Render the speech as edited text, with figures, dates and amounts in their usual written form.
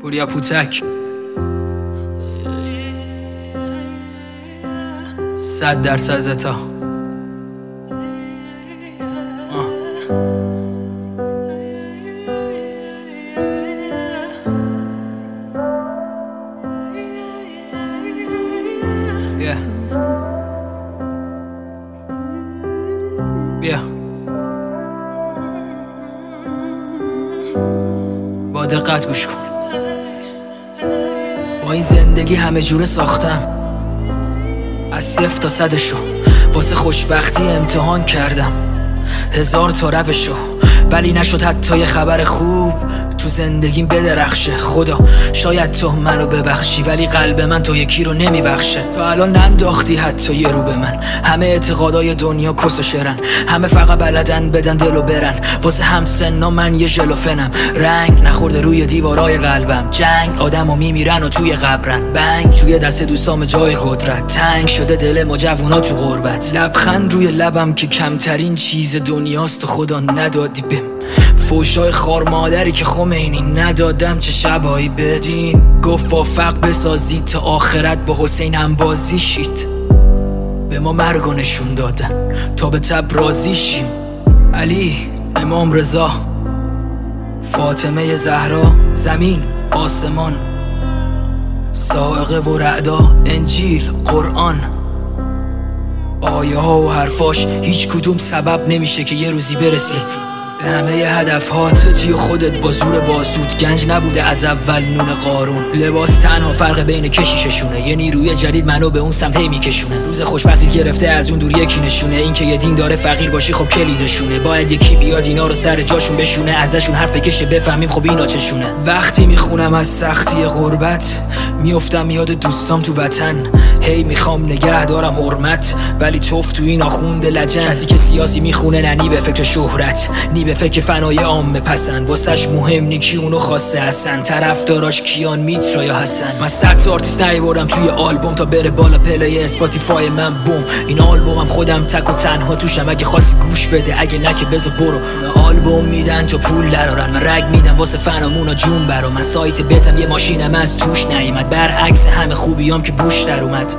پوریا پوتک 100% زتا بیا با دقت گوش کن. با این زندگی همه جوره ساختم، از 0 تا 100شو واسه خوشبختی امتحان کردم، 1000 تا روشو، ولی نشد حتی یه خبر خوب تو زندگیم بدرخشه. خدا شاید تو منو ببخشی، ولی قلب من تو یکی رو نمیبخشه. تا الان ننداختی حتی یه رو به من. همه اعتقادای دنیا کس و شرن، همه فقط بلدن بدن دلو برن. واسه همسنا من یه ژلوفنم، رنگ نخورده روی دیوارای قلبم. جنگ آدمو میمیرن و توی قبرن، بنگ توی دست دوستام جای قدرت. تنگ شده دل ما جوونا تو غربت. لبخند روی لبم که کمترین چیز دنیاست و خدا ندادی بهم. فوشای خار مادری که خمینی ندادم، چه شبایی بدین. گفت وافق بسازی تا آخرت با حسین هم بازی شید. به ما مرگو نشون دادن تا به تب راضی شیم. علی، امام رضا، فاطمه زهرا، زمین، آسمان، صاعقه و رعدا، انجیل، قرآن، آیه ها و حرفاش هیچ کدوم سبب نمیشه که یه روزی برسی به همه هدفهات. توی خودت با زور بازود، گنج نبوده از اول نون قارون. لباس تنها فرق بین کشیششونه، یه نیروی جدید منو به اون سمت میکشونه. روز خوشبختی گرفته از اون دور یکی نشونه، این که یه دین داره فقیر باشی خب کلیدشونه. باید یکی بیاد اینا رو سر جاشون بشونه، ازشون حرف کشه بفهمیم خب اینا چشونه. وقتی میخونم از سختی غربت، میافتم یاد دوستام تو وطن. هی میخوام نگه دارم حرمت، ولی توف تو این آخوند لجن. کسی که سیاسی میخونه ننی به فکر شهرت، نی به فکر فنای عامه پسند. واسش مهم نی کی اونو خواسته هستن، طرفداراش کیان میترا یا حسن. من 100 تا آرتیست نیاوردم توی آلبوم تا بره بالا پلای اسپاتیفای من بوم. این آلبومم خودم تک و تنها توشم، اگه خواستی گوش بده، اگه نه که بذار برو. آلبوم میدن تو پول درارن، من رگ میدم واسه فنامونا جون برا. من سایت بتم یه ماشینم از توش نیومد، برعکس همه خوبیام که بوش در اومد.